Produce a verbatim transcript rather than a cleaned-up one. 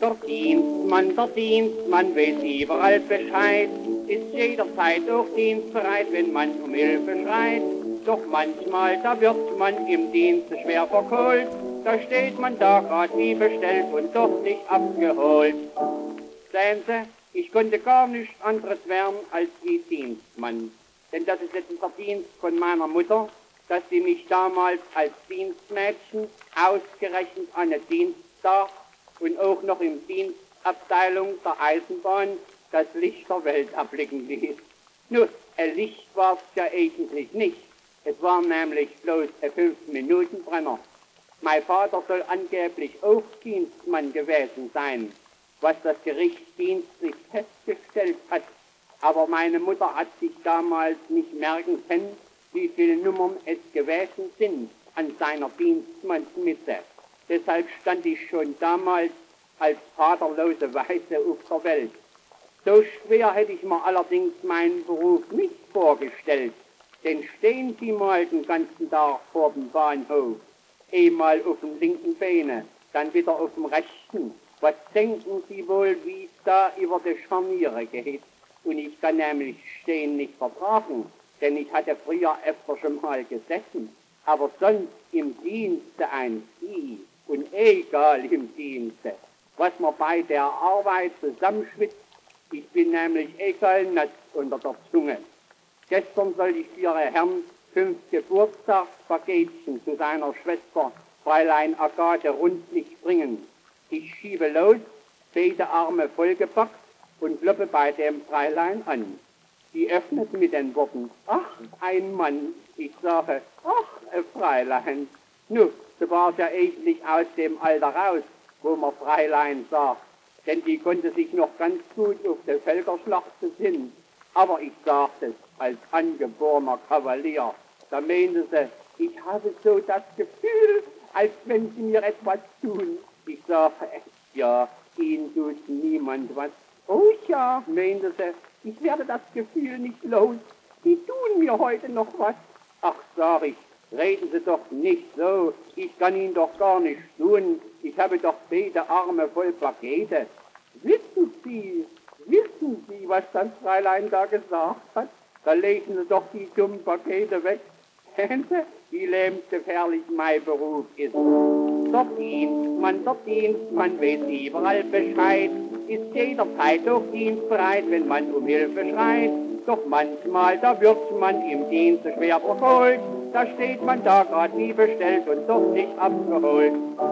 Der Dienstmann, der Dienstmann weiß überall Bescheid, ist jederzeit auch dienstbereit, wenn man um Hilfe schreit. Doch manchmal, da wird man im Dienste schwer verkohlt, da steht man da grad wie bestellt und doch nicht abgeholt. Sehen Sie, ich konnte gar nichts anderes werden als wie Dienstmann, denn das ist jetzt ein Verdienst von meiner Mutter, dass sie mich damals als Dienstmädchen ausgerechnet an den Dienstag und auch noch im Dienstabteilung der Eisenbahn das Licht der Welt erblicken ließ. Nun, ein Licht war es ja eigentlich nicht. Es war nämlich bloß ein fünf-Minuten-Brenner. Mein Vater soll angeblich auch Dienstmann gewesen sein, was das Gericht dienstlich festgestellt hat. Aber meine Mutter hat sich damals nicht merken können, wie viele Nummern es gewesen sind an seiner Dienstmannsmisse. Deshalb stand ich schon damals als vaterlose Waise auf der Welt. So schwer hätte ich mir allerdings meinen Beruf nicht vorgestellt, denn stehen Sie mal den ganzen Tag vor dem Bahnhof, einmal auf dem linken Beine, dann wieder auf dem rechten. Was denken Sie wohl, wie es da über die Scharniere geht? Und ich kann nämlich stehen nicht vertragen, denn ich hatte früher öfter schon mal gesessen, aber sonst im Dienste ein Vieh und egal im Dienste, was man bei der Arbeit zusammenschwitzt. Ich bin nämlich egal nass unter der Zunge. Gestern soll ich für Ihre Herrn fünf Geburtstagspaketchen zu seiner Schwester Fräulein Agathe Rundlich bringen. Ich schiebe los, beide Arme vollgepackt und kloppe bei dem Fräulein an. Die öffnet mit den Worten, ach, ein Mann. Ich sage, ach, ein Fräulein. Nu, so war es ja eigentlich aus dem Alter raus, wo man Fräulein sagt, denn die konnte sich noch ganz gut auf die Völkerschlacht besinnen. Aber ich sagte es als angeborener Kavalier. Da meinte sie, ich habe so das Gefühl, als wenn sie mir etwas tun. Ich sage, ja, Ihnen tut niemand was. Oh ja, meinte sie, ich werde das Gefühl nicht los. Die tun mir heute noch was. Ach, sag ich, reden Sie doch nicht so. Ich kann Ihnen doch gar nichts tun. Ich habe doch beide Arme voll Pakete. Wissen Sie, wissen Sie, was das Fräulein da gesagt hat? Da legen Sie doch die dummen Pakete weg. Sehen Sie, wie lebensgefährlich mein Beruf ist. Der Dienstmann, der Dienstmann weiß überall Bescheid, ist jederzeit auch dienstbereit, wenn man um Hilfe schreit. Doch manchmal, da wird man im Dienste schwer verkohlt, da steht man da grad wie bestellt und doch nicht abgeholt.